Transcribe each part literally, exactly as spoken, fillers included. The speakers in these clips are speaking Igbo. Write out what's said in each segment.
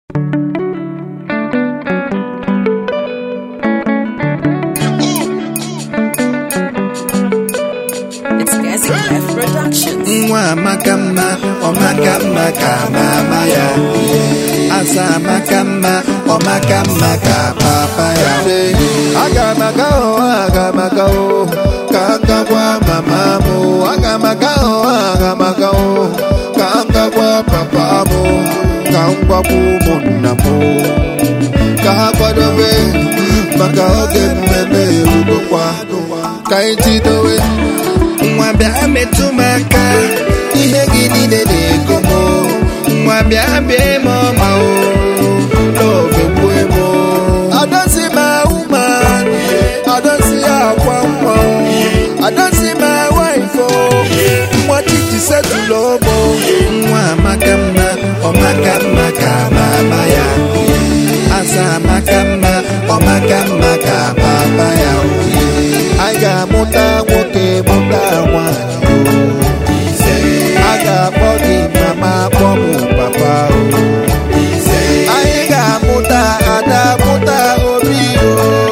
Nwa makama, o makama ka mama ya. Asa makama, o makama ka papa ya. Aga makao, aga makao, kanga kwa mama mo. Aga makao, aga makao, kanga kwa papa mo. Kanga ku mona mo. Kahakwa dowe, makao gememe ugo kwa. Kaiti dowe. Mwabia metumaka ihe gị niile na-ego mo. Mwabia bịa mama o love egwe mo. I don't see my woman, I don't see her kwamma. I don't see my wife oh. Mwa titi settle obo. Mwa makama, o makama ka mama ya. Asa makama, o makama ka papa ya. Aga muta woke muta wanyo. Aga body mama bomu papa o. Aga muta ada muta obio.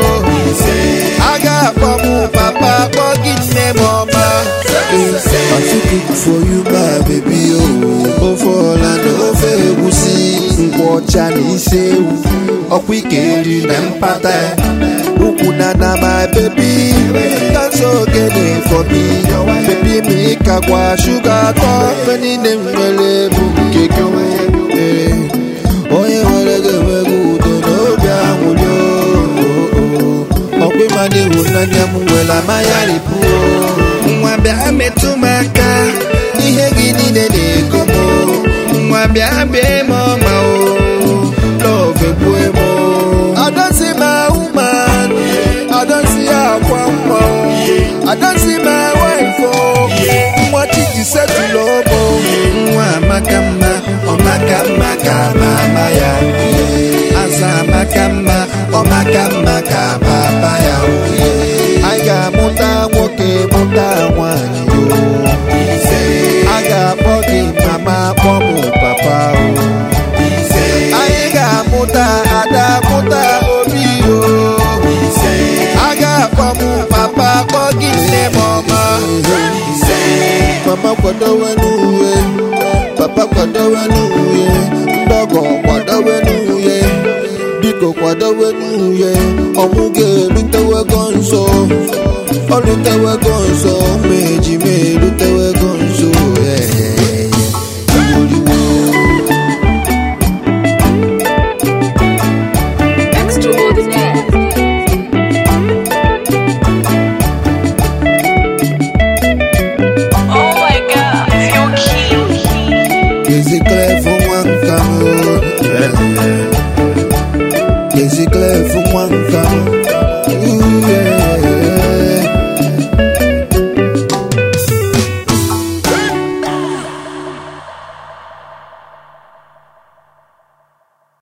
Aga bomu papa bogi ne mama. I took it for you my baby oh. Oh for land of egusi. Nkwocha ni sewu. Okwikeri na mpata. Ukuna na my baby. That's okay for me. Baby me kakwa sugar company name wele bukeke. Oye wale gewe gudo no bia mulyo. Okwe mani unanya mwela mayari puo. Mwabia metumaka ihe gị niile na-ego mo. Mwabia bịa mama o love egwe mo. I don't see my woman, I don't see her kwamma. I don't see my wife oh. Mwa titi settle obo. Mwa makama, o makama ka mama ya. Asa makama, o makama ka papa ya. Aga muta woke muta wanyo. Aga bogi mama bomu papa o. Aga muta ada muta obio. Aga bomu papa bogi ne mama. Mama kwada wenuye, papa kwada wenuye, dogo kwada wenuye, biko kwada wenuye. Omuge lutewe gonzo, olutewe gonzo, meji me lutewe gonzo. C'est clair pour moi,